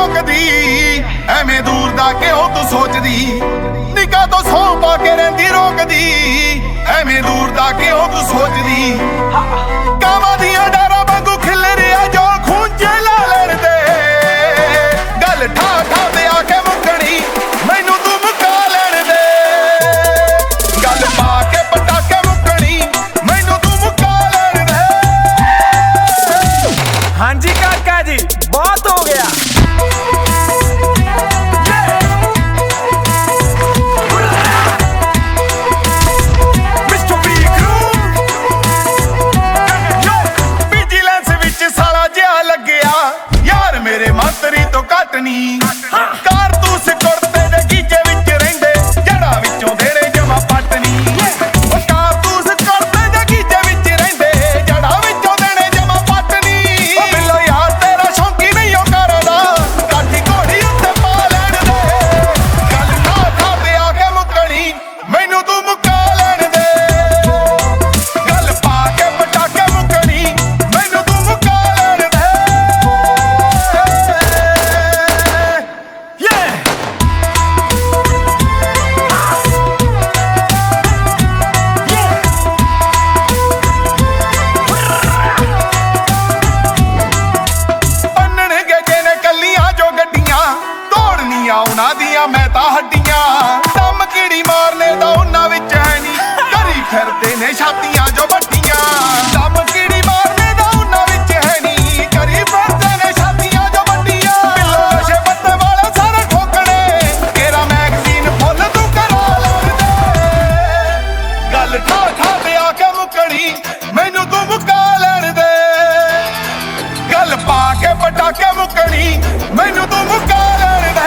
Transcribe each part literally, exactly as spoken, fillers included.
ਰੋਕਦੀ ਐਵੇਂ ਦੂਰ ਦਾ ਕਿਉਂ ਤੂੰ ਸੋਚਦੀ ਨਿੱਕਾ ਤੋਂ ਸੌਂ ਪਾ ਕੇ ਰਹਿੰਦੀ ਰੋਕਦੀ ਐਵੇਂ ਦੂਰ ਦਾ ਕਿਉਂ ਤੂੰ ਸੋਚਦੀ ਕਾਵਾਂ ਦੀਆਂ ਡਾਰਾਂ ਵਾਂਗੂ ਖਿਲ ਰਿਹਾ ਜੋ ਖੂਨ ਚ ਲਾ ਲੈਣ ਦੇ ਗੱਲ ਠਾ ਠਾ ਤੇ ਆ ਕੇ ਮੁੱਕਣੀ ਮੈਨੂੰ ਤੂੰ ਮੁਕਾ ਲੈਣ ਦੇ ਗੱਲ ਪਾ ਕੇ ਪਟਾਕੇ ਮੁੱਕਣੀ ਮੈਨੂੰ ਤੂੰ ਮੁਕਾ ਲੈਣ ਦੇ। ਹਾਂਜੀ ਕਾਕਾ ਜੀ ਬਹੁਤ ਹੋ ਗਿਆ। ਮੇਰੇ ਮੰਤਰੀ ਤੋਂ ਘੱਟ ਨੀ ਕਾਰਤੂਸ ਕੁੜਤੇ ਦੇ ਗੀਜੇ ਵਿੱਚ ਰਹਿੰਦੇ ਜੜਾਂ ਵਿੱਚੋਂ ਦੇਣੇ ਜਮਾ ਪੱਟ ਨੀ ਉਹ ਕਾਰਤੂਸ ਕੁੜਤੇ ਦੇ ਗੀਜੇ ਵਿੱਚ ਰਹਿੰਦੇ ਜੜਾਂ ਵਿੱਚੋਂ ਦੇਣੇ ਜਮਾ ਪੱਟ ਨੀ ਉਹ ਬਿੱਲੋ ਯਾਰ ਤੇਰਾ ਸ਼ੌਂਕੀ ਨਹੀਂ ਉਹ ਕਰਦਾ ਕਾਠੀ ਘੋੜੀ ਉੱਤੇ ਪਾ ਲੈਣ ਦੇ ਗੱਲ ਨਾ ਖਾ ਤੇ ਆ ਕੇ ਮੁੱਕਣੀ ਮੈਨੂੰ ਤੂੰ ਮੁਕਾ ਲੈਣ ਦੇ ਗੱਲ ਪਾ ਕੇ ਪਟਾਕੇ ਮੁੱਕਣੀ ਮੈਨੂੰ ਤੂੰ ਮੁਕਾ ਲੈਣ ਦੇ। ਉਹਨਾਂ ਦੀਆਂ ਮੈਂ ਤਾਂ ਹੱਡੀਆਂ ਦਮ ਕੀੜੀ ਮਾਰਨੇ ਦਾ ਉਹਨਾਂ ਵਿੱਚ ਹੈ ਨੀ ਕਰੀ ਫਿਰਦੇ ਨੇ ਛਾਤੀਆਂ ਜੋ ਵੱਡੀਆਂ ਦਮ ਕੀੜੀ ਮਾਰਨੇ ਦਾ ਉਹਨਾਂ ਵਿੱਚ ਹੈ ਨੀ ਕਰੀ ਫਿਰਦੇ ਨੇ ਛਾਤੀਆਂ ਜੋ ਵੱਡੀਆਂ ਬਿੱਲੋ ਨਸ਼ੇ ਪੱਤੇ ਵਾਲੇ ਸਾਰੇ ਠੋਕਣੇ ਤੇਰਾ ਮੈਗਜ਼ੀਨ ਫੁੱਲ ਤੂੰ ਕਰਾ ਲੈਣ ਦੇ ਗੱਲ ਠਾ ਠਾ ਤੇ ਆ ਕੇ ਮੁੱਕਣੀ ਮੈਨੂੰ ਤੂੰ ਮੁਕਾ ਲੈਣ ਦੇ ਗੱਲ ਪਾ ਕੇ ਪਟਾਕੇ ਮੁੱਕਣੀ ਮੈਨੂੰ ਤੂੰ ਮੁਕਾ ਲੈਣ ਦੇ।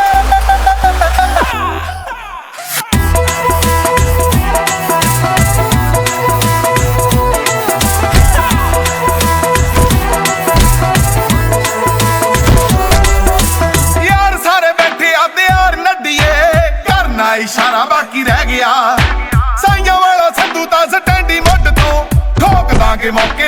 ਇਸ਼ਾਰਾ ਬਾਕੀ ਰਹਿ ਗਿਆ ਸਾਈਆਂ ਵਾਲਾ ਸੰਧੂ ਤਾਂ ਸਟੈਂਡੀ ਮੁੱਢ ਤੋਂ ਠੋਕ ਦਾਂਗੇ ਮੌਕੇ